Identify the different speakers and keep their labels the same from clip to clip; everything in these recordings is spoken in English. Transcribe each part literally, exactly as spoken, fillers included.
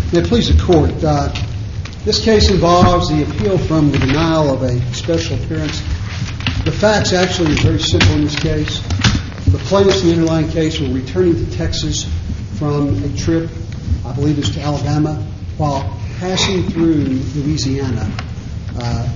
Speaker 1: May it please the Court. Uh, this case involves the appeal from the denial of a special appearance. The facts actually are very simple in this case. The plaintiffs in the underlying case were returning to Texas from a trip, I believe it was to Alabama, while passing through Louisiana. Uh,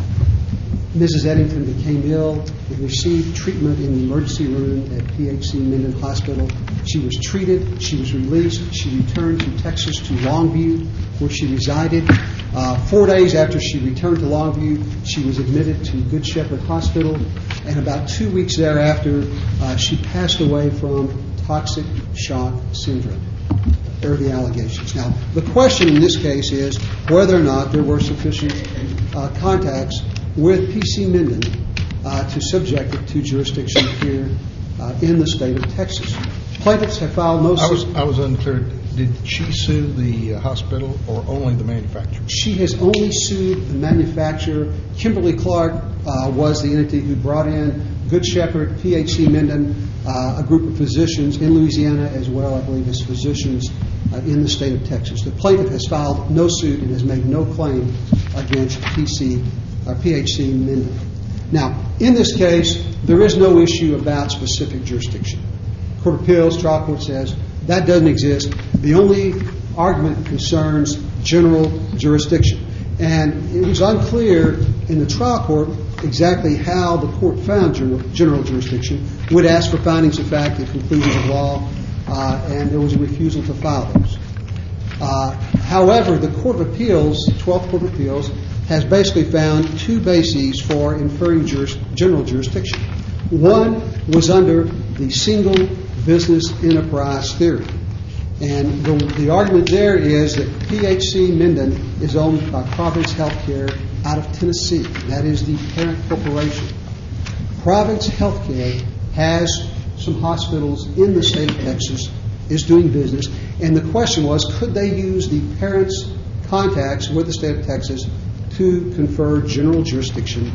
Speaker 1: Missus Eddington became ill and received treatment in the emergency room at P H C Minden Hospital. She was treated, she was released, she returned to Texas to Longview, where she resided. Uh, four days after she returned to Longview, she was admitted to Good Shepherd Hospital, and about two weeks thereafter, uh, she passed away from toxic shock syndrome. There are the allegations. Now, the question in this case is whether or not there were sufficient uh, contacts with P C Minden uh, to subject it to jurisdiction here uh, in the state of Texas. Plaintiffs have filed no...
Speaker 2: I was, I was unclear. Did she sue the uh, hospital or only the manufacturer?
Speaker 1: She has only sued the manufacturer. Kimberly Clark uh, was the entity who brought in Good Shepherd, P H C Minden, uh, a group of physicians in Louisiana, as well, I believe, as physicians uh, in the state of Texas. The plaintiff has filed no suit and has made no claim against P C or P H C Minden. Now, in this case, there is no issue about specific jurisdiction. Court of Appeals, trial court says that doesn't exist. The only argument concerns general jurisdiction. And it was unclear in the trial court exactly how the court found general, general jurisdiction. Would ask for findings of fact and conclusions of law, uh, and there was a refusal to file those. Uh, however, the Court of Appeals, twelfth Court of Appeals, has basically found two bases for inferring juris, general jurisdiction. One was under the single business enterprise theory. And the, the argument there is that P H C Minden is owned by Providence Healthcare out of Tennessee. That is the parent corporation. Providence Healthcare has some hospitals in the state of Texas, is doing business, and the question was, could they use the parent's contacts with the state of Texas to confer general jurisdiction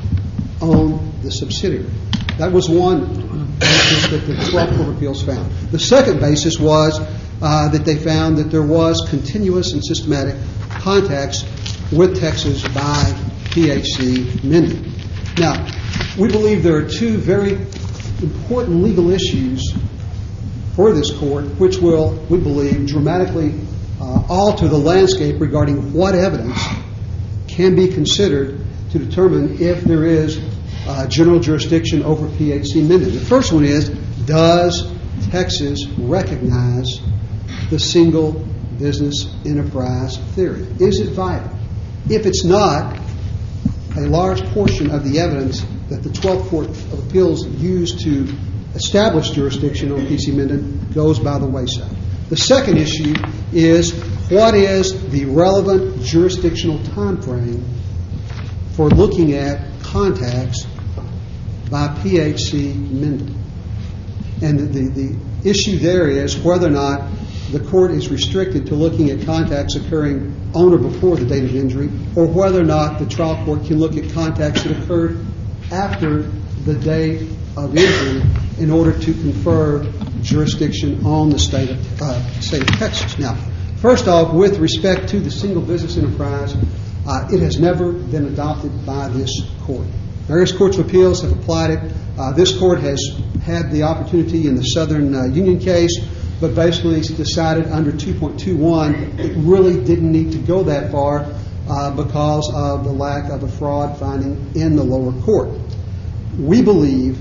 Speaker 1: on the subsidiary? That was one basis that the twelfth Court of Appeals found. The second basis was uh, that they found that there was continuous and systematic contacts with Texas by P H C Minden. Now, we believe there are two very important legal issues for this court, which will, we believe, dramatically uh, alter the landscape regarding what evidence can be considered to determine if there is uh, general jurisdiction over P H C Minden. The first one is, does Texas recognize the single business enterprise theory? Is it vital? If it's not, a large portion of the evidence that the twelfth Court of Appeals used to establish jurisdiction on P C Minden goes by the wayside. The second issue is, what is the relevant jurisdictional time frame for looking at contacts by P H C Minden? And the, the, the issue there is whether or not the court is restricted to looking at contacts occurring on or before the date of injury, or whether or not the trial court can look at contacts that occurred after the date of injury in order to confer jurisdiction on the state of, uh, state of Texas. Now, first off, with respect to the single business enterprise, uh, it has never been adopted by this court. Various courts of appeals have applied it. Uh, this court has had the opportunity in the Southern uh, Union case, but basically it's decided under two point two one it really didn't need to go that far uh, because of the lack of a fraud finding in the lower court. We believe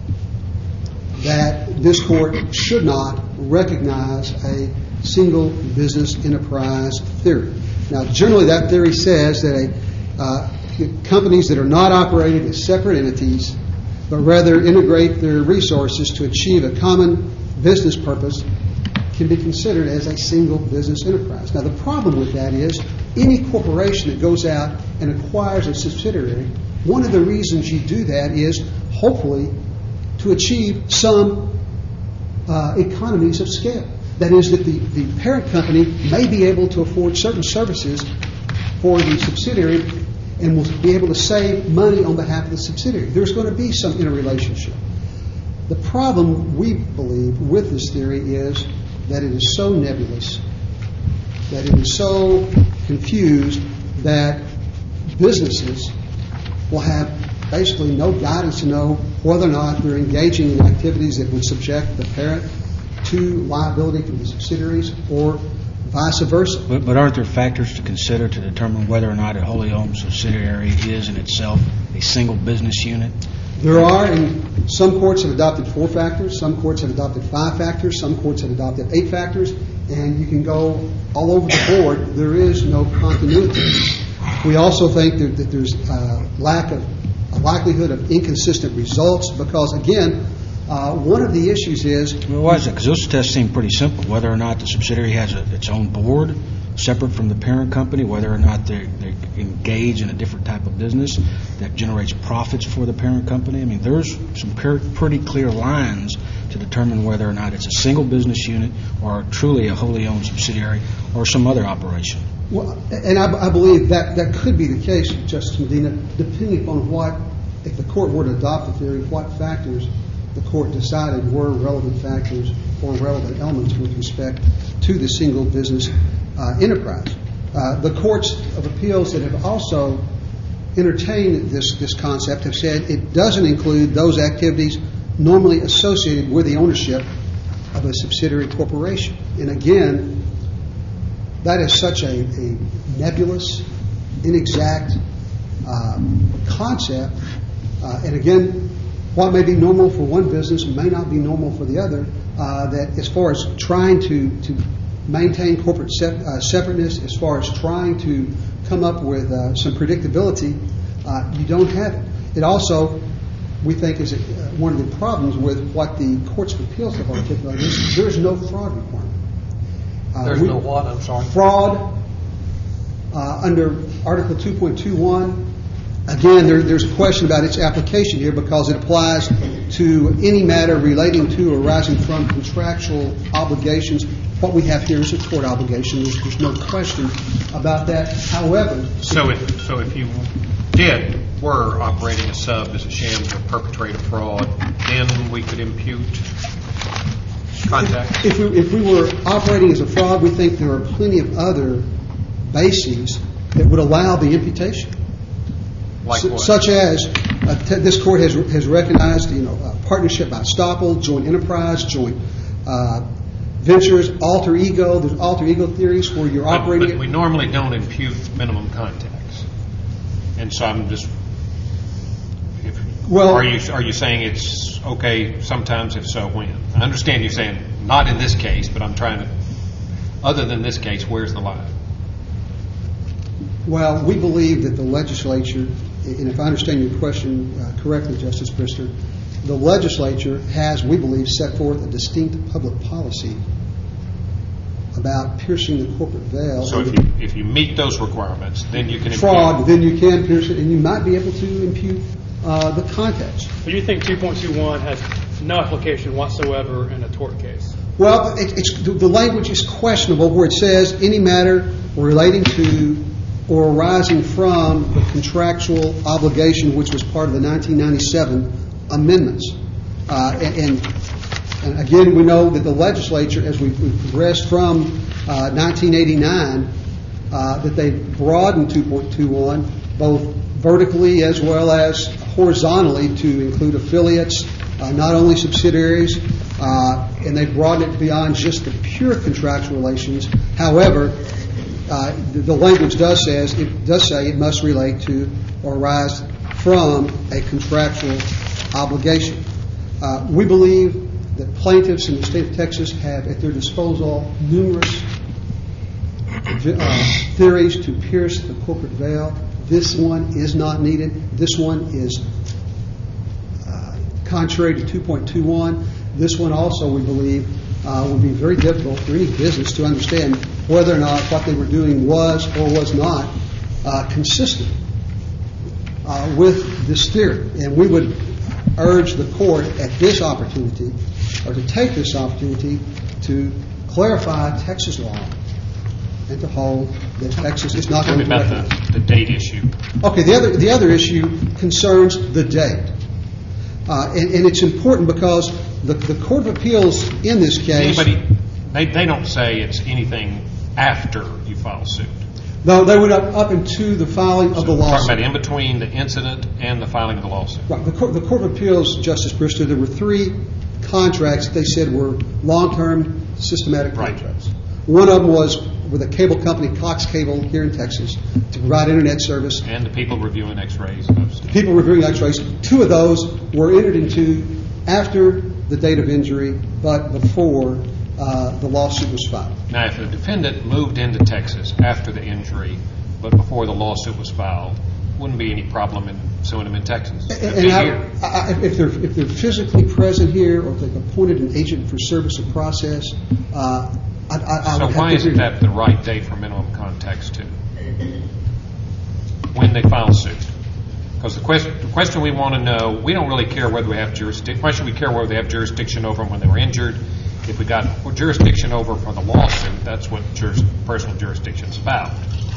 Speaker 1: that this court should not recognize a single business enterprise theory. Now, generally that theory says that a, uh, companies that are not operated as separate entities, but rather integrate their resources to achieve a common business purpose, can be considered as a single business enterprise. Now, the problem with that is any corporation that goes out and acquires a subsidiary, one of the reasons you do that is hopefully to achieve some uh, economies of scale. That is, that the, the parent company may be able to afford certain services for the subsidiary and will be able to save money on behalf of the subsidiary. There's going to be some interrelationship. The problem, we believe, with this theory is that it is so nebulous, that it is so confused that businesses will have basically no guidance to know whether or not they're engaging in activities that would subject the parent to liability for the subsidiaries or vice versa.
Speaker 3: But, but aren't there factors to consider to determine whether or not a wholly owned subsidiary is in itself a single business unit?
Speaker 1: There are, and some courts have adopted four factors, some courts have adopted five factors, some courts have adopted eight factors, and you can go all over the board. There is no continuity. We also think that, that there's a lack of a likelihood of inconsistent results because, again, uh, one of the issues is...
Speaker 3: Well, why is it? Because those tests seem pretty simple. Whether or not the subsidiary has a, its own board, separate from the parent company, whether or not they they engage in a different type of business that generates profits for the parent company. I mean, there's some per- pretty clear lines to determine whether or not it's a single business unit or truly a wholly owned subsidiary or some other operation.
Speaker 1: Well, and I, I believe that that could be the case, Justice Medina, depending upon what, if the court were to adopt the theory, what factors the court decided were relevant factors or relevant elements with respect to the single business uh, enterprise. Uh, the courts of appeals that have also entertained this, this concept have said it doesn't include those activities normally associated with the ownership of a subsidiary corporation. And again, that is such a, a nebulous, inexact um, concept. Uh, and again, what may be normal for one business may not be normal for the other. Uh, that as far as trying to, to maintain corporate se- uh, separateness, as far as trying to come up with uh, some predictability, uh, you don't have it. It also, we think, is a, uh, one of the problems with what the courts of appeals have articulated is there is no fraud requirement. Uh,
Speaker 4: There's
Speaker 1: we,
Speaker 4: no what? I'm sorry.
Speaker 1: Fraud uh, under Article two point two one. Again, there, there's a question about its application here because it applies to any matter relating to or arising from contractual obligations. What we have here is a tort obligation. There's, there's no question about that. However,
Speaker 5: so if so, if you did were operating a sub as a sham to perpetrate a fraud, then we could impute contact.
Speaker 1: If we, if we were operating as a fraud, we think there are plenty of other bases that would allow the imputation.
Speaker 5: Like
Speaker 1: S-
Speaker 5: what?
Speaker 1: Such as uh, t- this court has has recognized, you know, uh, partnership by estoppel, joint enterprise, joint uh, ventures, alter ego. There's alter ego theories where you're
Speaker 5: But,
Speaker 1: operating.
Speaker 5: but we normally don't impute minimum contacts, and so I'm just. If,
Speaker 1: Well-
Speaker 5: are you are you saying it's okay sometimes? If so, when? I understand you're saying not in this case, but I'm trying to. Other than this case, where's the line?
Speaker 1: Well, we believe that the legislature, and if I understand your question uh, correctly, Justice Brister, the legislature has, we believe, set forth a distinct public policy about piercing the corporate veil.
Speaker 5: So if you if you meet those requirements, then you can impute.
Speaker 1: Fraud, then you can pierce it, and you might be able to impute uh, the context.
Speaker 6: But you think two point two one has no application whatsoever in a tort case?
Speaker 1: Well, it, it's the, the language is questionable where it says any matter relating to or arising from the contractual obligation which was part of the nineteen ninety-seven amendments. Uh, and, and, and again, we know that the legislature, as we, we progressed from uh, nineteen eighty-nine, uh, that they broadened two point two one both vertically as well as horizontally to include affiliates, uh, not only subsidiaries, uh, and they broadened it beyond just the pure contractual relations. However, Uh, the, the language does says it does say it must relate to or arise from a contractual obligation. Uh, we believe that plaintiffs in the state of Texas have at their disposal numerous uh, theories to pierce the corporate veil. This one is not needed. This one is uh, contrary to two point two one. This one also, we believe, uh, would be very difficult for any business to understand whether or not what they were doing was or was not uh, consistent uh, with this theory. And we would urge the court at this opportunity, or to take this opportunity, to clarify Texas law and to hold that Texas is not
Speaker 5: Tell
Speaker 1: going
Speaker 5: me
Speaker 1: to
Speaker 5: about
Speaker 1: recognize.
Speaker 5: the, the date issue.
Speaker 1: Okay, the other the other issue concerns the date. Uh, and, and it's important because the, the Court of Appeals in this case...
Speaker 5: Anybody, they, they don't say it's anything after you file suit.
Speaker 1: No, they went up, up into the filing of the
Speaker 5: Talking
Speaker 1: lawsuit.
Speaker 5: about in between the incident and the filing of the lawsuit.
Speaker 1: Right. The Court, the Court of Appeals, Justice Brister, there were three contracts that they said were long-term systematic
Speaker 5: Right.
Speaker 1: contracts. One of them was with a cable company, Cox Cable, here in Texas, to provide internet service.
Speaker 5: And the people reviewing x-rays. and stuff.
Speaker 1: People reviewing x-rays. Two of those were entered into after the date of injury, but before uh, the lawsuit was filed.
Speaker 5: Now, if the defendant moved into Texas after the injury, but before the lawsuit was filed, wouldn't be any problem in suing them in Texas. It'd
Speaker 1: And
Speaker 5: be
Speaker 1: I,
Speaker 5: here.
Speaker 1: I, if they're if they're physically present here, or if they've appointed an agent for service of process, uh, I, I, I
Speaker 5: So
Speaker 1: would
Speaker 5: why
Speaker 1: have to
Speaker 5: isn't
Speaker 1: agree.
Speaker 5: that the right date for minimum contacts too? When they file suit? Because the question, the question we want to know, we don't really care whether we have jurisdiction. Why should we care whether they have jurisdiction over them when they were injured? If we got jurisdiction over for the lawsuit, that's what juris, personal jurisdiction is about.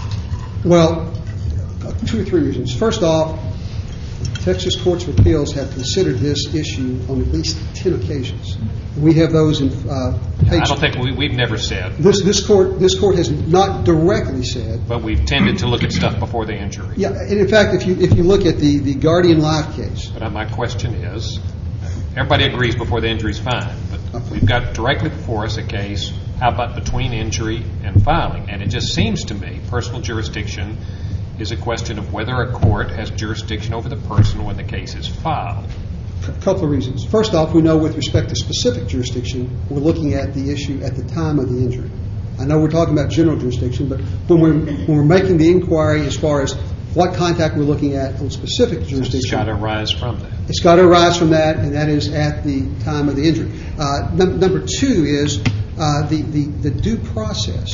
Speaker 1: Well, uh, two or three reasons. First off, Texas Courts of Appeals have considered this issue on at least ten occasions. We have those in uh, page.
Speaker 5: I don't think we, we've never said,
Speaker 1: This this court this court has not directly said.
Speaker 5: but we've tended to look at stuff before the injury.
Speaker 1: Yeah, and in fact, if you if you look at the the Guardian Life case,
Speaker 5: But my question is, everybody agrees before the injury is fine, but we've got directly before us a case, how about between injury and filing? And it just seems to me personal jurisdiction is a question of whether a court has jurisdiction over the person when the case is filed.
Speaker 1: a couple of reasons. First off, we know with respect to specific jurisdiction, we're looking at the issue at the time of the injury. I know we're talking about general jurisdiction, but when we're when we're making the inquiry as far as what contact we're looking at on specific
Speaker 5: It's
Speaker 1: jurisdiction,
Speaker 5: got to arise from that.
Speaker 1: it's got to arise from that, and that is at the time of the injury. Uh, num- number two is uh, the, the, the due process.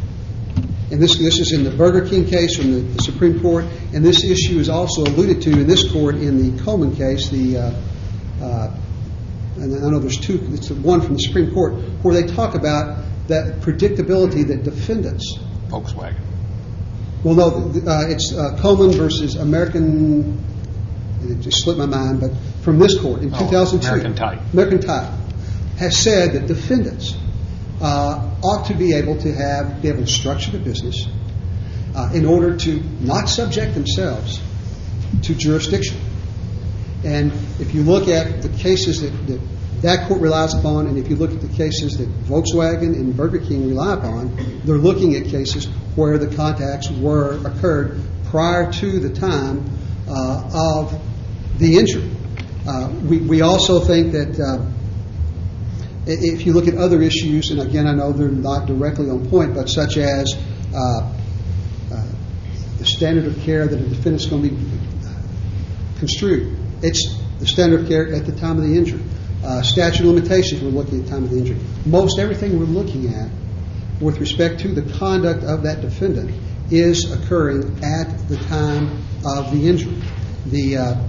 Speaker 1: And this this is in the Burger King case from the, the Supreme Court, and this issue is also alluded to in this court in the Coleman case, the uh, uh, and I know there's two, it's one from the Supreme Court, where they talk about that predictability that defendants.
Speaker 5: Volkswagen.
Speaker 1: Well, no, uh, it's uh, Coleman versus American. It just slipped my mind, but from this court in
Speaker 5: Oh,
Speaker 1: two thousand two,
Speaker 5: American Type.
Speaker 1: American Type has said that defendants uh, ought to be able to have be able to structure the business uh, in order to not subject themselves to jurisdiction. And if you look at the cases that, that that court relies upon, and if you look at the cases that Volkswagen and Burger King rely upon, they're looking at cases where the contacts were occurred prior to the time uh, of the injury. Uh, we, we also think that uh, if you look at other issues, and again, I know they're not directly on point, but such as uh, uh, the standard of care that a defendant's going to be construed. It's the standard of care at the time of the injury. Uh, statute of limitations, we're looking at the time of the injury. Most everything we're looking at with respect to the conduct of that defendant is occurring at the time of the injury. The uh,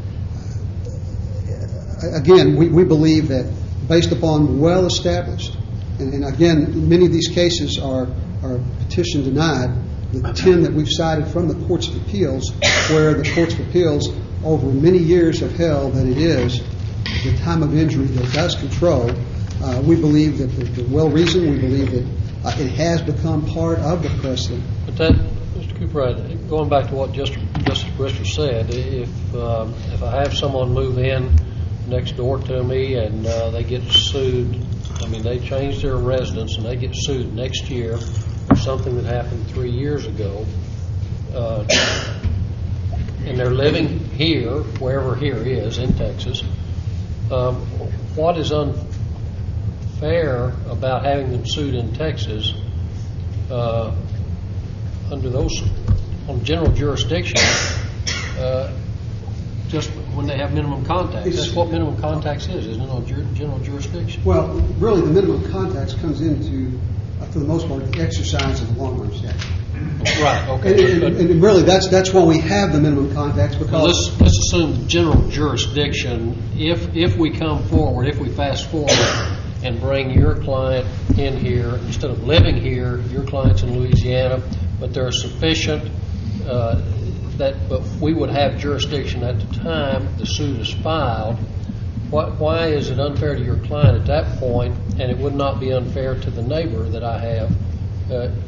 Speaker 1: again, we, we believe that based upon well-established, and, and again, many of these cases are, are petition denied, the ten that we've cited from the courts of appeals, where the courts of appeals over many years have held that it is the time of injury that does control. Uh, we believe that they're well-reasoned. We believe that uh, it has become part of the precedent.
Speaker 4: But that, Mister Cooper, going back to what Justice, Justice Brister said, if um, if I have someone move in next door to me and uh, they get sued, I mean, they change their residence and they get sued next year for something that happened three years ago, uh, and they're living here, wherever here is, in Texas, um, what is unfair about having them sued in Texas uh, under those, on general jurisdiction, uh, just when they have minimum contacts? That's what minimum contacts is, isn't it, on jur- general jurisdiction?
Speaker 1: Well, really, the minimum contacts comes into, uh, for the most part, the exercise of the long-run statute.
Speaker 4: Right,
Speaker 1: And,
Speaker 4: okay.
Speaker 1: and,
Speaker 4: But,
Speaker 1: and really, that's that's why we have the minimum contacts,
Speaker 4: well,
Speaker 1: because
Speaker 4: let's, let's assume general jurisdiction. If if we come forward, if we fast forward and bring your client in here, instead of living here, your client's in Louisiana, but there are sufficient uh, that, but we would have jurisdiction at the time the suit is filed. What, why is it unfair to your client at that point, and it would not be unfair to the neighbor that I have? Uh,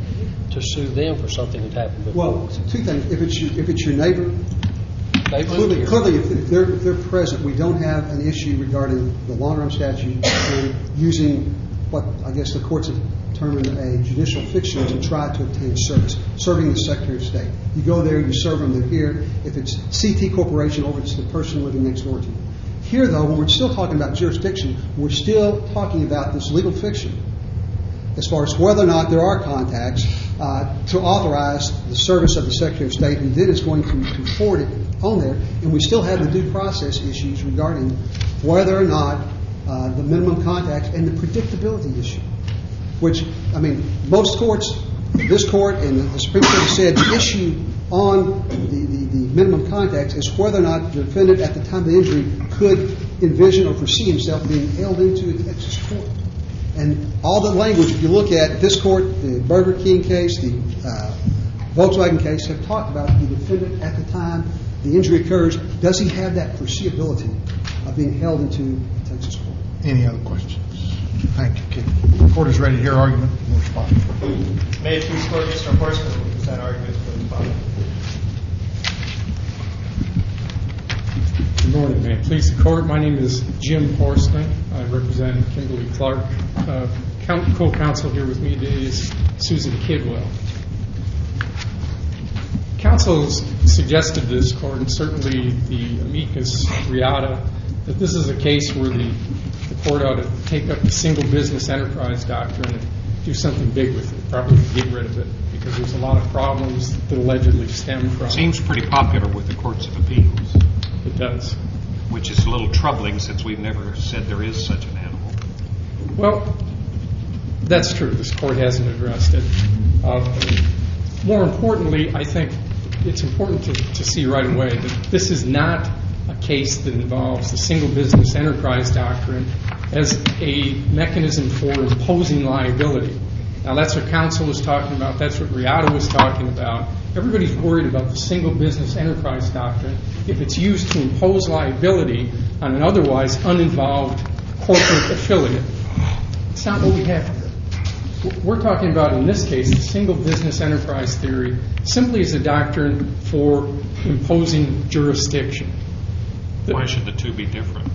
Speaker 4: to sue them for something that happened before?
Speaker 1: Well, two things. If it's your, if it's your neighbor,
Speaker 4: They moved
Speaker 1: clearly,
Speaker 4: here.
Speaker 1: clearly if, if, they're, if they're present, we don't have an issue regarding the long-arm statute and using what I guess the courts have determined a judicial fiction to try to obtain service, serving the Secretary of State. You go there, you serve them, they're here. If it's C T Corporation or if it's the person living next door to you. Here, though, when we're still talking about jurisdiction, we're still talking about this legal fiction as far as whether or not there are contacts uh, to authorize the service of the Secretary of State, who then is going to, to forward it on there. And we still have the due process issues regarding whether or not uh, the minimum contacts and the predictability issue, which, I mean, most courts, this court and the Supreme Court have said the issue on the, the, the minimum contacts is whether or not the defendant at the time of the injury could envision or foresee himself being held into a Texas court. And all the language, if you look at this court, the Burger King case, the uh, Volkswagen case, have talked about the defendant at the time the injury occurs. Does he have that foreseeability of being held into a Texas court?
Speaker 2: Any other questions? Thank you, Keith. The court is ready to hear argument and response.
Speaker 7: May it please the court, Mister Horstman will present argument for the respondent.
Speaker 8: Good morning, may it please the court. My name is Jim Horstman. I represent Kimberly Clark. Uh, co-counsel here with me today is Susan Kidwell. Counsel has suggested to this court, and certainly the amicus Riata, that this is a case where the, the court ought to take up the single business enterprise doctrine and do something big with it, probably get rid of it, because there's a lot of problems that allegedly stem from it.
Speaker 5: Seems pretty popular with the courts of appeals.
Speaker 8: It does.
Speaker 5: Which is a little troubling since we've never said there is such an animal.
Speaker 8: Well, that's true. This court hasn't addressed it. Uh, more importantly, I think it's important to, to see right away that this is not a case that involves the single business enterprise doctrine as a mechanism for imposing liability. Now, that's what counsel was talking about. That's what Riata was talking about. Everybody's worried about the single business enterprise doctrine if it's used to impose liability on an otherwise uninvolved corporate affiliate. It's not what we have here. We're talking about, in this case, the single business enterprise theory simply as a doctrine for imposing jurisdiction.
Speaker 5: Why should the two be different?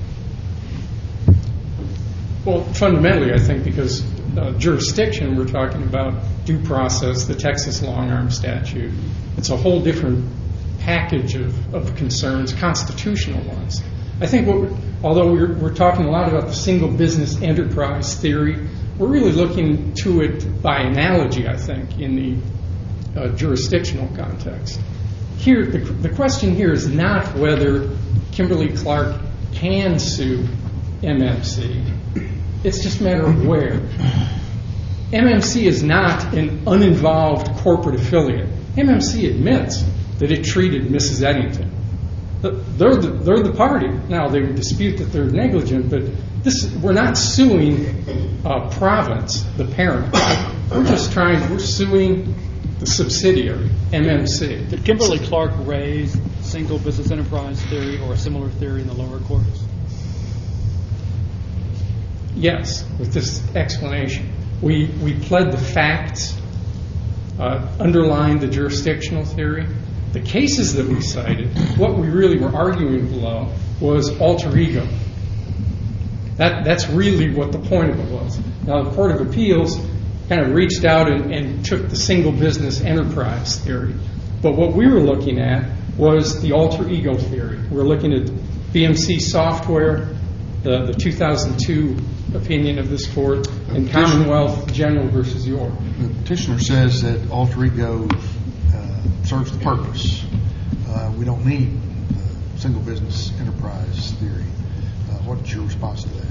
Speaker 8: Well, fundamentally, I think because uh, jurisdiction, we're talking about due process, the Texas long-arm statute. It's a whole different package of, of concerns, constitutional ones. I think what we're, although we're, we're talking a lot about the single business enterprise theory, we're really looking to it by analogy, I think, in the uh, jurisdictional context. Here, the, the question here is not whether Kimberly Clark can sue M M C. It's just a matter of where. M M C is not an uninvolved corporate affiliate. M M C admits that it treated Missus Eddington. They're the, they're the party. Now, they would dispute that they're negligent, but this we're not suing uh, Province, the parent. We're just trying, we're suing the subsidiary, M M C.
Speaker 6: Did Kimberly Clark raise single business enterprise theory or a similar theory in the lower courts?
Speaker 8: Yes, with this explanation. We we pled the facts, uh, underlying the jurisdictional theory. The cases that we cited, what we really were arguing below was alter ego. That that's really what the point of it was. Now, the Court of Appeals kind of reached out and, and took the single business enterprise theory. But what we were looking at was the alter ego theory. We're looking at B M C Software, the, the two thousand two opinion of this court, and Commonwealth General versus York.
Speaker 2: The petitioner says that alter ego uh, serves the purpose. Uh, we don't need uh, single business enterprise theory. Uh, what's your response to that?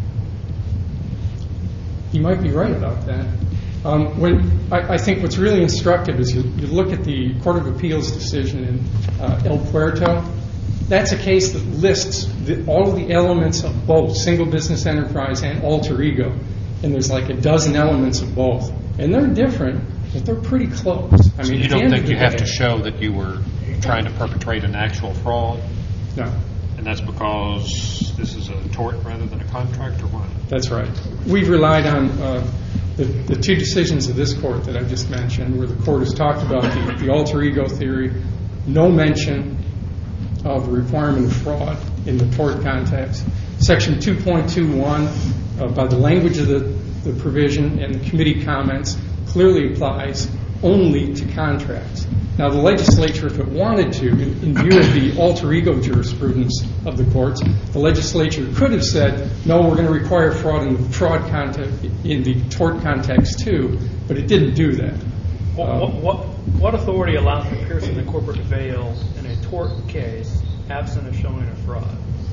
Speaker 8: You might be right about that. Um, when I, I think what's really instructive is you, you look at the Court of Appeals decision in uh, El Puerto. That's a case that lists the, all of the elements of both single business enterprise and alter ego. And there's like a dozen elements of both. And they're different, but they're pretty close. I
Speaker 5: So
Speaker 8: mean,
Speaker 5: you
Speaker 8: at the
Speaker 5: don't
Speaker 8: end
Speaker 5: think
Speaker 8: of
Speaker 5: you
Speaker 8: the
Speaker 5: have
Speaker 8: day-
Speaker 5: to show that you were trying to perpetrate an actual fraud?
Speaker 8: No,
Speaker 5: And that's because this is a tort rather than a contract, or what?
Speaker 8: that's right. We've relied on uh, the, the two decisions of this court that I just mentioned, where the court has talked about the, the alter ego theory, no mention of the requirement of fraud in the tort context. Section two point two one, uh, by the language of the, the provision and the committee comments, clearly applies only to contracts. Now, the legislature, if it wanted to, in view of the alter ego jurisprudence of the courts, the legislature could have said, no, we're going to require fraud in the fraud context, in the tort context too, but it didn't do that.
Speaker 6: What,
Speaker 8: Um,
Speaker 6: what, what authority allows for piercing the corporate veil in a tort case absent of showing a fraud?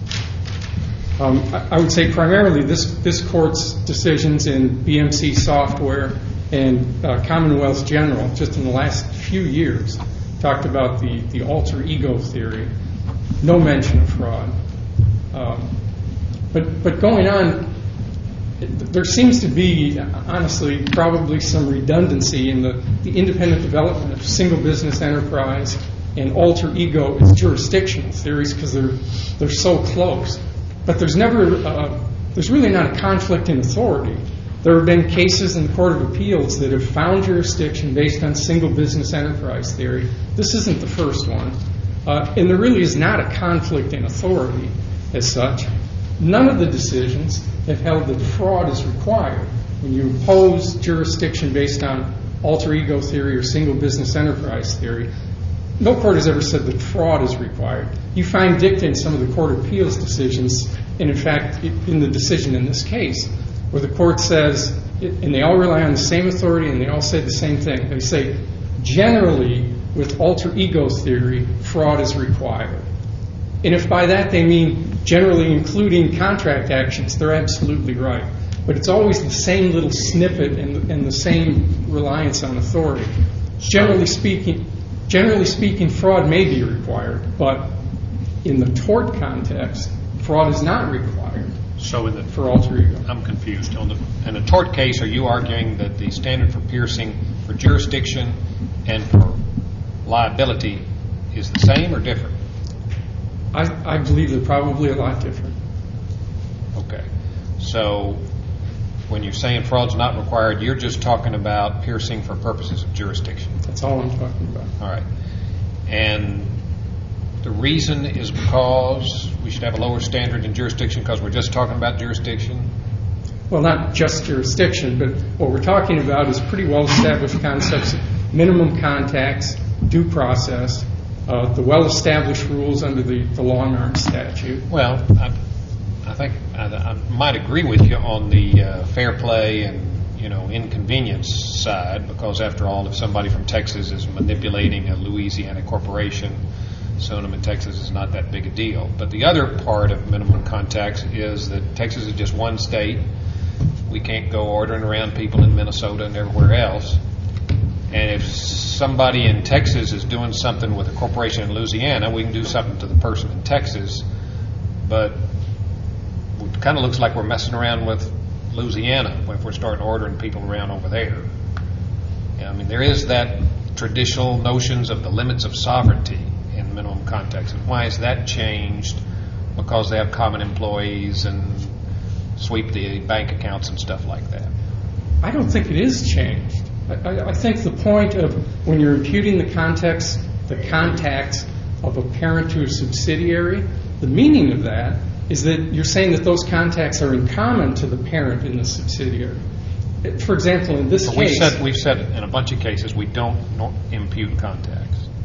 Speaker 8: Um, I, I would say primarily this this court's decisions in B M C Software and uh, Commonwealth General, just in the last few years, talked about the, the alter ego theory. No mention of fraud. Um, but but going on, it, there seems to be, honestly, probably some redundancy in the, the independent development of single business enterprise and alter ego as jurisdictional theories because they're they're so close. But there's never, uh, there's really not a conflict in authority. There have been cases in the Court of Appeals that have found jurisdiction based on single business enterprise theory. This isn't the first one. Uh, and there really is not a conflict in authority as such. None of the decisions have held that fraud is required. When you impose jurisdiction based on alter ego theory or single business enterprise theory, no court has ever said that fraud is required. You find dicta in some of the Court of Appeals decisions, and in fact, in the decision in this case, where the court says, and they all rely on the same authority and they all say the same thing. They say, generally, with alter ego theory, fraud is required. And if by that they mean generally including contract actions, they're absolutely right. But it's always the same little snippet and, and the same reliance on authority. Generally speaking, generally speaking, fraud may be required, but in the tort context, fraud is not required.
Speaker 5: So in the,
Speaker 8: for alter ego.
Speaker 5: I'm confused. On the, in a tort case, are you arguing that the standard for piercing for jurisdiction and for liability is the same or different?
Speaker 8: I, I believe they're probably a lot different.
Speaker 5: Okay. So when you're saying fraud's not required, you're just talking about piercing for purposes of jurisdiction.
Speaker 8: That's all I'm talking about.
Speaker 5: All right. And the reason is because we should have a lower standard in jurisdiction because we're just talking about jurisdiction?
Speaker 8: Well, not just jurisdiction, but what we're talking about is pretty well-established concepts: minimum contacts, due process, uh, the well-established rules under the, the long-arm statute.
Speaker 5: Well, I, I think I, I might agree with you on the uh, fair play and, you know, inconvenience side, because after all, if somebody from Texas is manipulating a Louisiana corporation, suing them in Texas is not that big a deal. But the other part of minimum contacts is that Texas is just one state. We can't go ordering around people in Minnesota and everywhere else. And if somebody in Texas is doing something with a corporation in Louisiana, we can do something to the person in Texas. But it kind of looks like we're messing around with Louisiana if we're starting ordering people around over there. I mean, there is that traditional notions of the limits of sovereignty in minimum contacts. And why is that changed? Because they have common employees and sweep the bank accounts and stuff like that.
Speaker 8: I don't think it is changed. I, I, I think the point of when you're imputing the context, the contacts of a parent to a subsidiary, the meaning of that is that you're saying that those contacts are in common to the parent and the subsidiary. For example, in this
Speaker 5: but
Speaker 8: case...
Speaker 5: We've said, we've said in a bunch of cases we don't, don't impute contacts.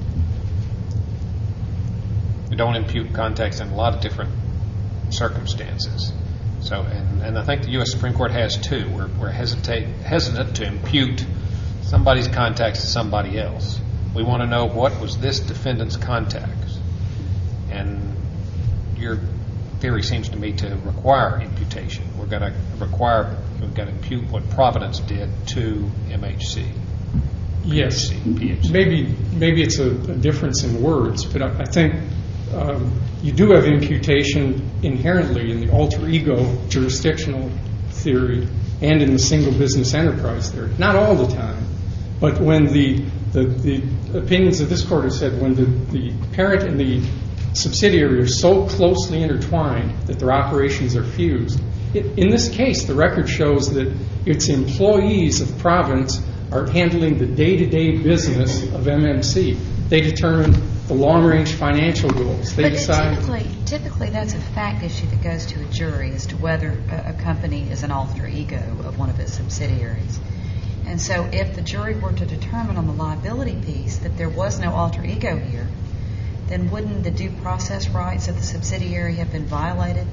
Speaker 5: We don't impute contacts in a lot of different circumstances. So, and, and I think the U S Supreme Court has too. We're, we're hesitate, hesitant to impute somebody's contacts to somebody else. We want to know what was this defendant's contacts. And your theory seems to me to require imputation. We're going to require, we're going to impute what Providence did to M H C.
Speaker 8: Yes.
Speaker 5: P H C, P H C.
Speaker 8: Maybe, maybe it's a, a difference in words, but I, I think um, you do have imputation inherently in the alter ego jurisdictional theory and in the single business enterprise theory. Not all the time, but when the the, the opinions of this court have said when the, the parent and the subsidiary are so closely intertwined that their operations are fused. It, in this case, the record shows that Its employees of Providence are handling the day-to-day business of M M C. They determine the long-range financial goals. They
Speaker 9: but
Speaker 8: decide.
Speaker 9: Typically, typically, that's a fact issue that goes to a jury as to whether a, a company is an alter ego of one of its subsidiaries. And so if the jury were to determine on the liability piece that there was no alter ego here, then wouldn't the due process rights of the subsidiary have been violated?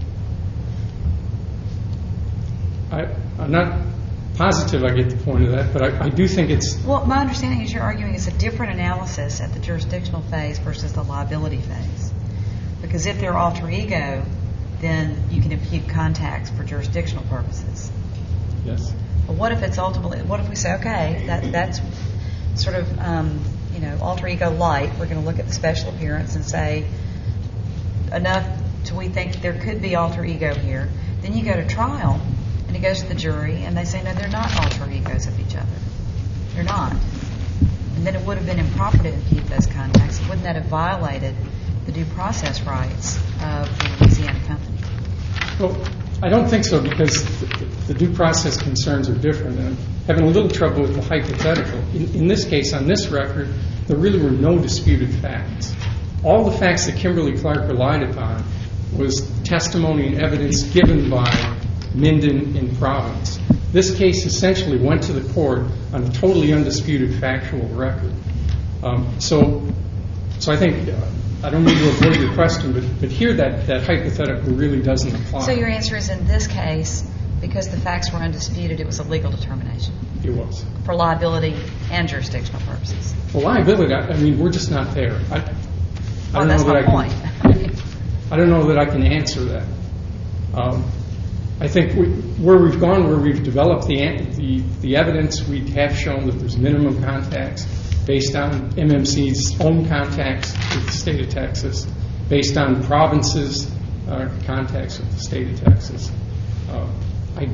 Speaker 8: I, I'm not positive I get the point of that, but I, I do think it's...
Speaker 9: Well, my understanding is you're arguing it's a different analysis at the jurisdictional phase versus the liability phase. Because if they're alter ego, then you can impute contacts for jurisdictional purposes.
Speaker 8: Yes.
Speaker 9: But what if it's ultimately, what if we say, okay, that that's sort of, um, you know, alter ego light. We're going to look at the special appearance and say, enough till we think there could be alter ego here. Then you go to trial, and it goes to the jury, and they say, no, they're not alter egos of each other. They're not. And then it would have been improper to impute those contacts. Wouldn't that have violated the due process rights of the Louisiana company?
Speaker 8: Well, I don't think so, because the, the due process concerns are different. And I'm having a little trouble with the hypothetical. In, in this case, on this record, there really were no disputed facts. All the facts that Kimberly Clark relied upon was testimony and evidence given by Minden in Providence. This case essentially went to the court on a totally undisputed factual record. Um, so, so I think... Uh, I don't mean to avoid your question, but, but here that, that hypothetical really doesn't apply.
Speaker 9: So your answer is, in this case, because the facts were undisputed, it was a legal determination?
Speaker 8: It was.
Speaker 9: For liability and jurisdictional purposes?
Speaker 8: For liability, I, I mean, we're just not there. I, I
Speaker 9: well,
Speaker 8: don't
Speaker 9: that's
Speaker 8: know that
Speaker 9: my
Speaker 8: I
Speaker 9: point.
Speaker 8: Can, I don't know that I can answer that. Um, I think we, where we've gone, where we've developed the, the, the evidence, we have shown that there's minimum contacts based on M M C's own contacts with the state of Texas, based on Providence's uh, contacts with the state of Texas. Uh, I,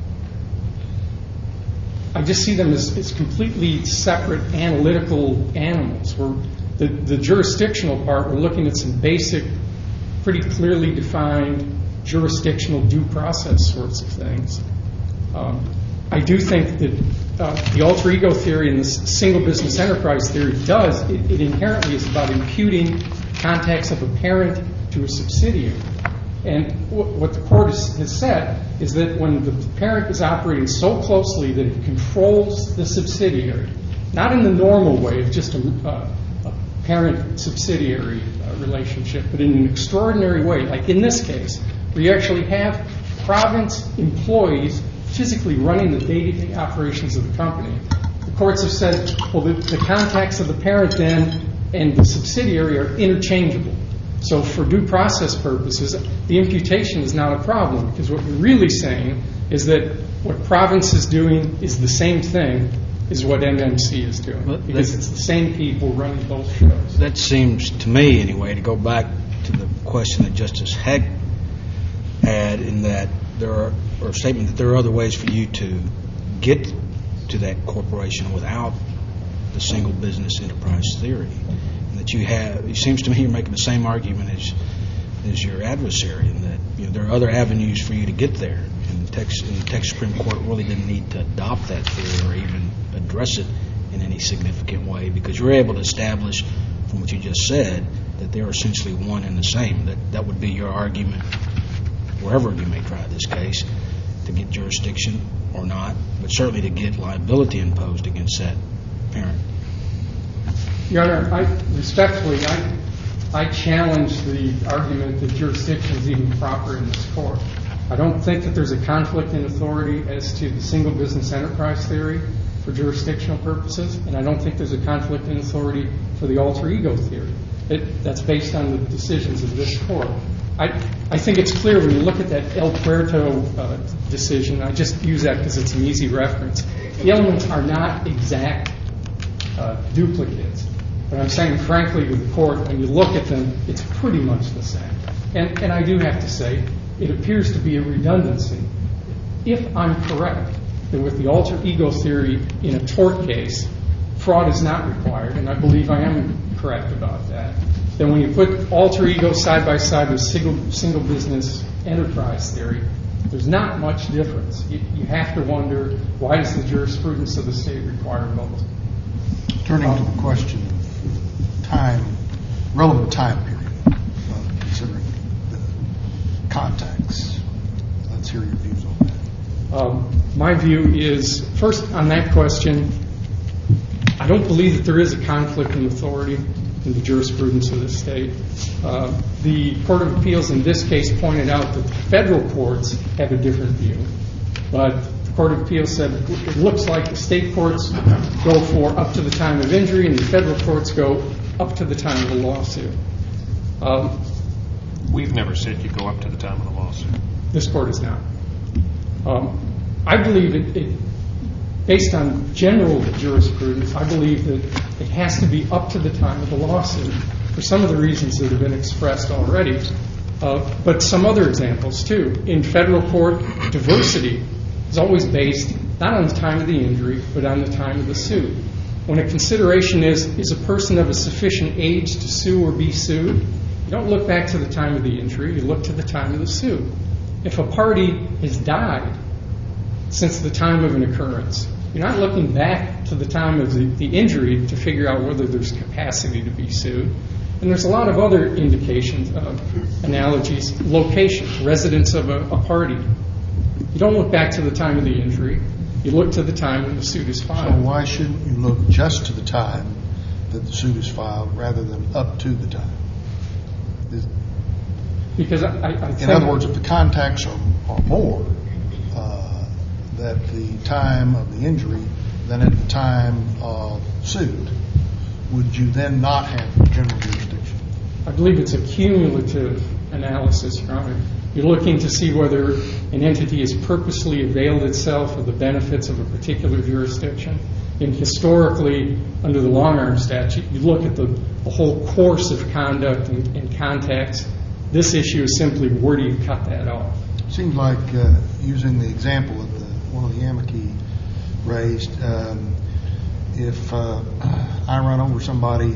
Speaker 8: I just see them as, as completely separate analytical animals. Where the, the jurisdictional part, we're looking at some basic, pretty clearly defined jurisdictional due process sorts of things. Um, I do think that uh, the alter ego theory and the single business enterprise theory does, it, it inherently is about imputing contacts of a parent to a subsidiary. And w- what the court has, has said is that when the parent is operating so closely that it controls the subsidiary, not in the normal way of just a, uh, a parent-subsidiary uh, relationship, but in an extraordinary way, like in this case, where you actually have Providence employees physically running the day-to-day operations of the company. The courts have said, well, the, the contacts of the parent then and the subsidiary are interchangeable. So for due process purposes, the imputation is not a problem, because what you're really saying is that what Providence is doing is the same thing as what M M C is doing,
Speaker 3: well,
Speaker 8: because it's the same people running both shows.
Speaker 3: That seems to me, anyway, to go back to the question that Justice Heck had, in that there are, or a statement that there are other ways for you to get to that corporation without the single business enterprise theory. And that you have, it seems to me you're making the same argument as as your adversary, in that, you know, there are other avenues for you to get there. And the Texas, and the Texas Supreme Court really didn't need to adopt that theory or even address it in any significant way, because you're able to establish from what you just said that they're essentially one and the same. That that would be your argument wherever you may try this case, to get jurisdiction or not, but certainly to get liability imposed against that parent.
Speaker 8: Your Honor, I respectfully, I, I challenge the argument that jurisdiction is even proper in this court. I don't think that there's a conflict in authority as to the single business enterprise theory for jurisdictional purposes, and I don't think there's a conflict in authority for the alter ego theory. It, that's based on the decisions of this court. I, I think it's clear when you look at that El Puerto uh, decision. I just use that because it's an easy reference. The elements are not exact uh, duplicates. But I'm saying, frankly, to the court, when you look at them, it's pretty much the same. And, and I do have to say, it appears to be a redundancy. If I'm correct that with the alter ego theory in a tort case, fraud is not required, and I believe I am correct about that, then when you put alter ego side by side with single, single business enterprise theory, there's not much difference. You, you have to wonder, why does the jurisprudence of the state require both?
Speaker 2: Turning um, to the question of time, relevant time period, uh, considering the contacts. Let's hear your views on that.
Speaker 8: Um, my view is, first on that question, I don't believe that there is a conflict in authority in the jurisprudence of the state. Uh, the Court of Appeals in this case pointed out that the federal courts have a different view. But the Court of Appeals said it looks like the state courts go for up to the time of injury and the federal courts go up to the time of the lawsuit. Um,
Speaker 5: We've never said you go up to the time of the lawsuit.
Speaker 8: This court is not. Um, I believe it, it, based on general jurisprudence, I believe that it has to be up to the time of the lawsuit for some of the reasons that have been expressed already. Uh, but some other examples, too. In federal court, diversity is always based not on the time of the injury, but on the time of the suit. When a consideration is, is a person of a sufficient age to sue or be sued, you don't look back to the time of the injury, you look to the time of the suit. If a party has died since the time of an occurrence, you're not looking back to the time of the, the injury to figure out whether there's capacity to be sued. And there's a lot of other indications, uh, analogies, locations, residence of a, a party. You don't look back to the time of the injury. You look to the time when the suit is filed.
Speaker 2: So why shouldn't you look just to the time that the suit is filed rather than up to the time? Is,
Speaker 8: because I, I think...
Speaker 2: In other words, if the contacts are, are more uh, at the time of the injury than at the time of suit, would you then not have general jurisdiction?
Speaker 8: I believe it's a cumulative analysis, Your Honor. You're looking to see whether an entity has purposely availed itself of the benefits of a particular jurisdiction. And historically, under the long-arm statute, you look at the, the whole course of conduct and, and contacts. This issue is simply, where do you cut that off?
Speaker 2: It seems like uh, using the example that the, one of the amici raised, um, if uh, I run over somebody,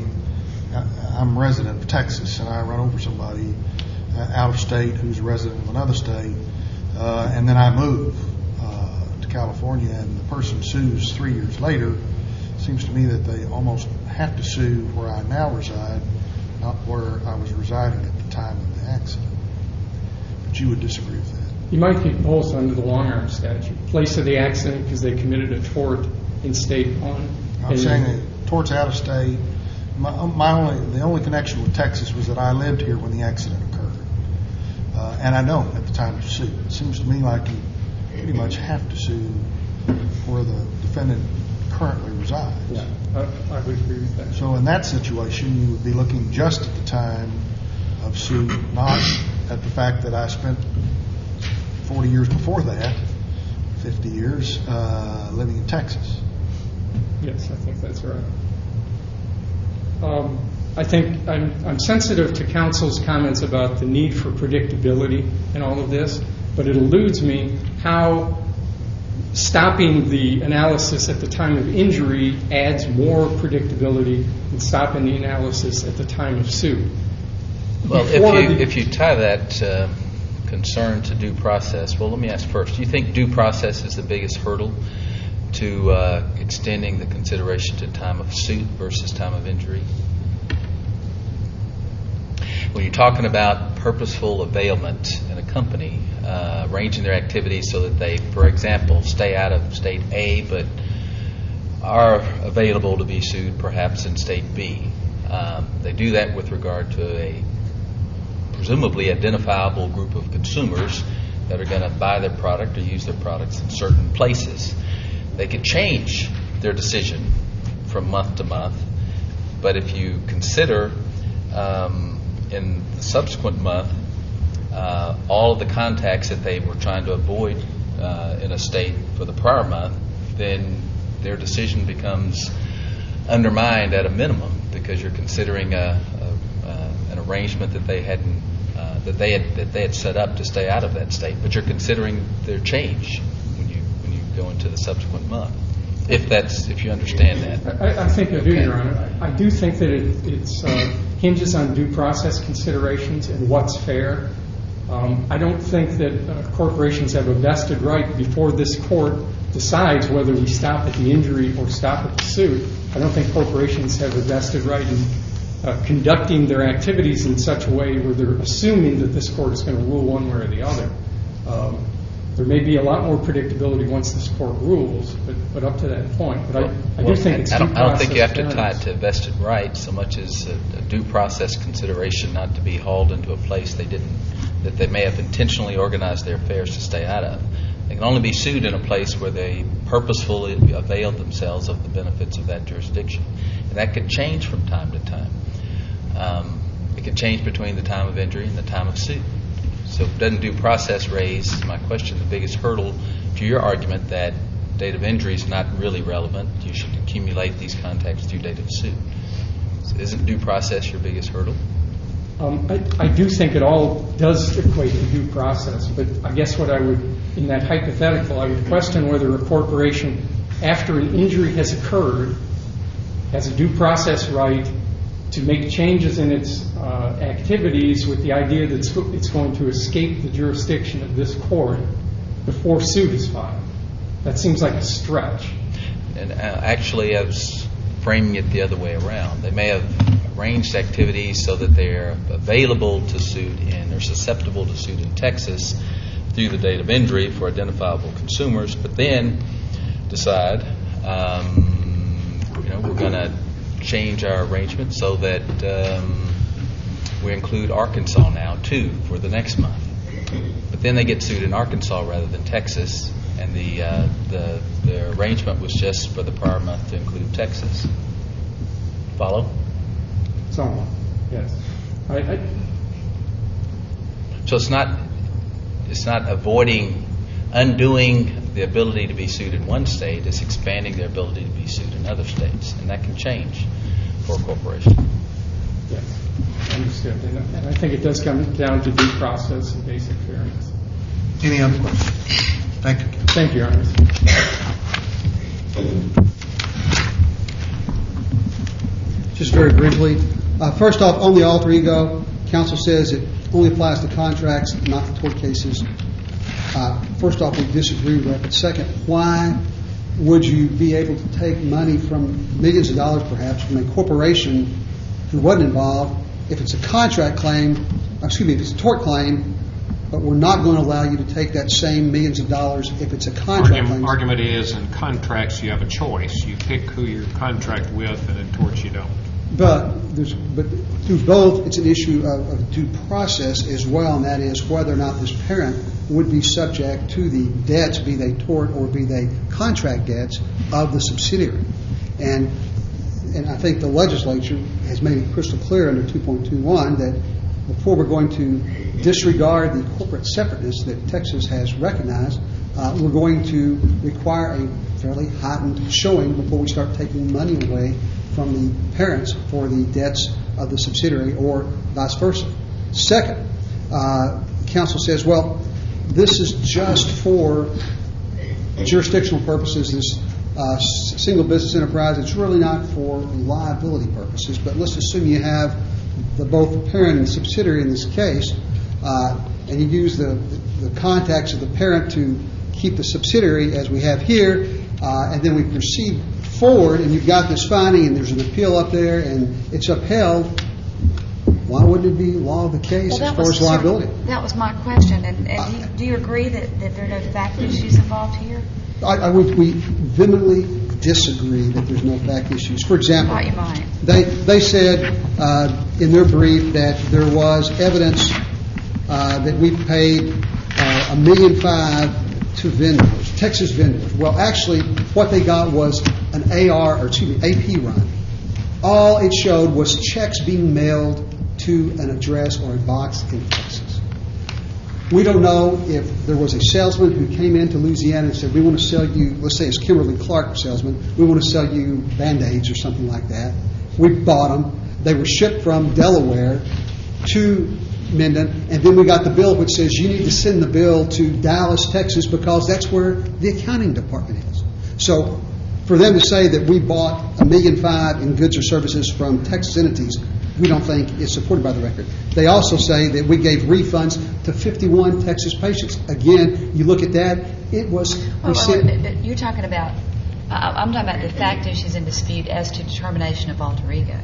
Speaker 2: I'm a resident of Texas, and I run over somebody uh, out of state who's a resident of another state, uh, and then I move uh, to California, and the person sues three years later, it seems to me that they almost have to sue where I now reside, not where I was residing at the time of the accident. But you would disagree with that?
Speaker 8: You might get both under the long-arm statute. Place of the accident because they committed a tort in state one.
Speaker 2: I'm saying that tort's out of state. My, my only, the only connection with Texas was that I lived here when the accident occurred, uh, and I don't at the time of suit. It seems to me like you pretty much have to sue where the defendant currently resides.
Speaker 8: Yeah, I, I would agree with that.
Speaker 2: So in that situation, you would be looking just at the time of suit, not at the fact that I spent forty years before that, fifty years, uh, living in Texas.
Speaker 8: Yes, I think that's right. Um, I think I'm, I'm sensitive to counsel's comments about the need for predictability in all of this, but it eludes me how stopping the analysis at the time of injury adds more predictability than stopping the analysis at the time of suit.
Speaker 10: Well, if you, the, if you tie that uh, concern to due process, well, let me ask first, do you think due process is the biggest hurdle to uh, extending the consideration to time of suit versus time of injury? When you're talking about purposeful availment in a company, uh, arranging their activities so that they, for example, stay out of state A but are available to be sued perhaps in state B. Um, they do that with regard to a presumably identifiable group of consumers that are going to buy their product or use their products in certain places. They could change their decision from month to month, but if you consider um, in the subsequent month uh, all of the contacts that they were trying to avoid uh, in a state for the prior month, then their decision becomes undermined at a minimum because you're considering a, a, uh, an arrangement that they hadn't uh, that they had that they had set up to stay out of that state, but you're considering their change when you when you go into the subsequent month. If that's if you understand that,
Speaker 8: I, I think I do, Your Honor. I, I do think that it it's, uh, hinges on due process considerations and what's fair. Um, I don't think that uh, corporations have a vested right before this court decides whether we stop at the injury or stop at the suit. I don't think corporations have a vested right in uh, conducting their activities in such a way where they're assuming that this court is going to rule one way or the other. Um, there may be a lot more predictability once this court rules, but, but up to that point. But I, I do
Speaker 10: Well,
Speaker 8: think it's
Speaker 10: I don't,
Speaker 8: due
Speaker 10: I don't think you have
Speaker 8: process
Speaker 10: to tie it
Speaker 8: fairness.
Speaker 10: to vested rights so much as a, a due process consideration not to be hauled into a place they didn't, that they may have intentionally organized their affairs to stay out of. They can only be sued in a place where they purposefully availed themselves of the benefits of that jurisdiction. And that could change from time to time. Um, it could change between the time of injury and the time of suit. So doesn't due process raise, my question, the biggest hurdle to your argument that date of injury is not really relevant? You should accumulate these contacts through date of suit. So isn't due process your biggest hurdle?
Speaker 8: Um, I, I do think it all does equate to due process, but I guess what I would, in that hypothetical, I would question whether a corporation, after an injury has occurred, has a due process right to make changes in its uh, activities with the idea that it's, it's going to escape the jurisdiction of this court before suit is filed. That seems like a stretch.
Speaker 10: And uh, actually, I was framing it the other way around. They may have arranged activities so that they're available to suit in or susceptible to suit in Texas through the date of injury for identifiable consumers, but then decide, um, you know, we're going to change our arrangement so that um, we include Arkansas now too for the next month. But then they get sued in Arkansas rather than Texas, and the uh, the the arrangement was just for the prior month to include Texas. Follow?
Speaker 8: Somewhat, yes. I, I,
Speaker 10: So it's not it's not avoiding, undoing the ability to be sued in one state. It's expanding their ability to be sued in other states, and that can change for a corporation.
Speaker 8: yes, understood. And, and I think it does come down to due process and basic fairness.
Speaker 2: Any other questions? Thank you.
Speaker 8: Thank you, Your Honor.
Speaker 1: Just very briefly, uh, first off, on the alter ego, counsel says it only applies to contracts, not to tort cases. Uh, first off, we disagree with that. But second, why would you be able to take money from millions of dollars, perhaps, from a corporation who wasn't involved if it's a contract claim, excuse me, if it's a tort claim, but we're not going to allow you to take that same millions of dollars if it's a contract
Speaker 5: Argument,
Speaker 1: claim?
Speaker 5: argument is, in contracts, you have a choice. You pick who you contract with, and in torts, you don't.
Speaker 1: But there's, but through both, it's an issue of, of due process as well, and that is whether or not this parent would be subject to the debts, be they tort or be they contract debts, of the subsidiary. And and I think the legislature has made it crystal clear under two point two one that before we're going to disregard the corporate separateness that Texas has recognized, uh, we're going to require a fairly heightened showing before we start taking money away from the parents for the debts of the subsidiary or vice versa. Second, uh, counsel says, well, this is just for jurisdictional purposes, this uh, single business enterprise. It's really not for liability purposes, but let's assume you have the, both the parent and the subsidiary in this case, uh, and you use the, the contacts of the parent to keep the subsidiary as we have here, uh, and then we proceed forward, and you've got this finding, and there's an appeal up there, and it's upheld. Why wouldn't it be law of the case
Speaker 9: Well,
Speaker 1: as
Speaker 9: that
Speaker 1: far
Speaker 9: was
Speaker 1: as liability?
Speaker 9: sort of- that was my question. And, and do, you, do you agree that, that there are no fact issues involved here?
Speaker 1: I, I would, we vehemently disagree that there's no fact issues. For example,
Speaker 9: Thought you might.
Speaker 1: they they said uh, in their brief that there was evidence uh, that we paid uh, a million five to vendors, Texas vendors. Well, actually, what they got was an A R, or excuse me, A P run. All it showed was checks being mailed to an address or a box in Texas. We don't know if there was a salesman who came into Louisiana and said, we want to sell you, let's say it's Kimberly Clark salesman, we want to sell you Band-Aids or something like that. We bought them. They were shipped from Delaware to Minden, and then we got the bill which says you need to send the bill to Dallas, Texas, because that's where the accounting department is. So for them to say that we bought a million five in goods or services from Texas entities we don't think is supported by the record. They also say that we gave refunds to fifty-one Texas patients. Again, you look at that, it was...
Speaker 9: Oh, oh, but you're talking about, uh, I'm talking about the fact issues in dispute as to determination of alter ego.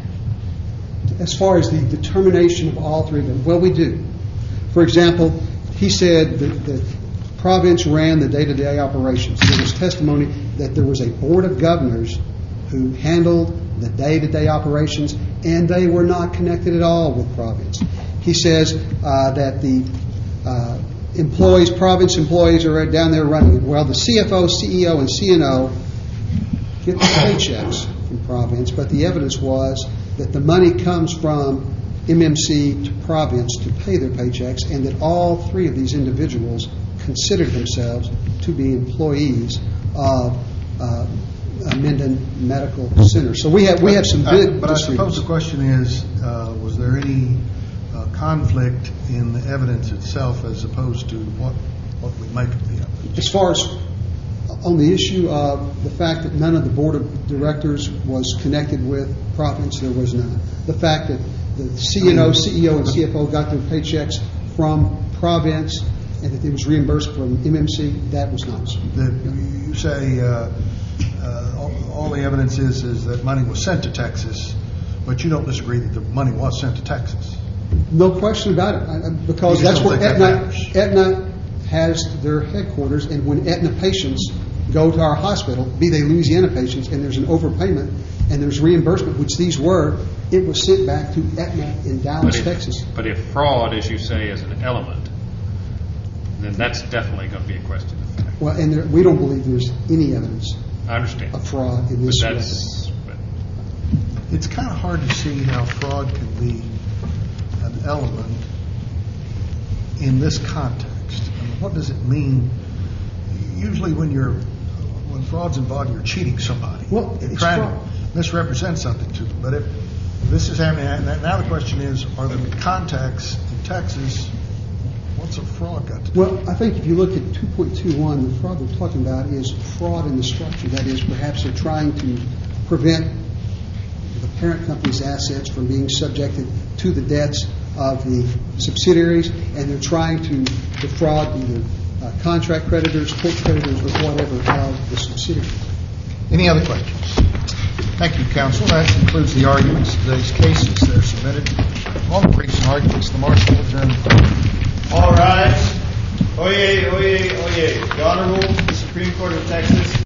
Speaker 1: As far as the determination of alter ego, well, we do. For example, he said that, that Providence ran the day-to-day operations. There was testimony that there was a board of governors who handled the day-to-day operations, and they were not connected at all with Providence. He says uh, that the uh, employees, Providence employees, are down there running it. Well, the C F O, C E O, and C N O get the paychecks from Providence, but the evidence was that the money comes from M M C to Providence to pay their paychecks, and that all three of these individuals considered themselves to be employees of uh, Minden Medical Center. So we have we have some big.
Speaker 2: But I suppose the question is, uh, was there any uh, conflict in the evidence itself as opposed to what what we make of the evidence?
Speaker 1: As far as on the issue of the fact that none of the board of directors was connected with Providence, there was none. The fact that the C N O, C E O, and C F O got their paychecks from Providence and that it was reimbursed from M M C, that was not.
Speaker 2: The, you say uh, uh, all, all the evidence is is that money was sent to Texas, but you don't disagree that the money was sent to Texas.
Speaker 1: No question about it, I, because
Speaker 2: You
Speaker 1: that's
Speaker 2: don't
Speaker 1: where
Speaker 2: think that
Speaker 1: Aetna, Aetna has their headquarters, and when Aetna patients go to our hospital, be they Louisiana patients, and there's an overpayment and there's reimbursement, which these were, it was sent back to Aetna in Dallas,
Speaker 5: But if,
Speaker 1: Texas.
Speaker 5: but if fraud, as you say, is an element, then that's definitely going to be a question of fact.
Speaker 1: Well, and there, we don't believe there's any evidence
Speaker 5: I understand.
Speaker 1: of fraud in
Speaker 5: But
Speaker 1: this
Speaker 5: that's, but
Speaker 2: It's kind of hard to see how fraud can be an element in this context. I mean, what does it mean? Usually, when you're when fraud's involved, you're cheating somebody.
Speaker 1: Well,
Speaker 2: you're
Speaker 1: it's
Speaker 2: trying
Speaker 1: fraud.
Speaker 2: to misrepresent something to them. But if this is happening, now the question is: are the contacts in Texas? What's a fraud got to do?
Speaker 1: Well, I think if you look at two point two one, the fraud they're talking about is fraud in the structure. That is, perhaps they're trying to prevent the parent company's assets from being subjected to the debts of the subsidiaries, and they're trying to defraud either uh, contract creditors, court creditors, or whatever of the subsidiary.
Speaker 2: Any other questions? Thank you, counsel. That concludes the arguments. Today's cases, they're submitted. All the briefs and arguments, the marshal will adjourn.
Speaker 7: All rise. Oyez, oyez, oyez. The Honorable Supreme Court of Texas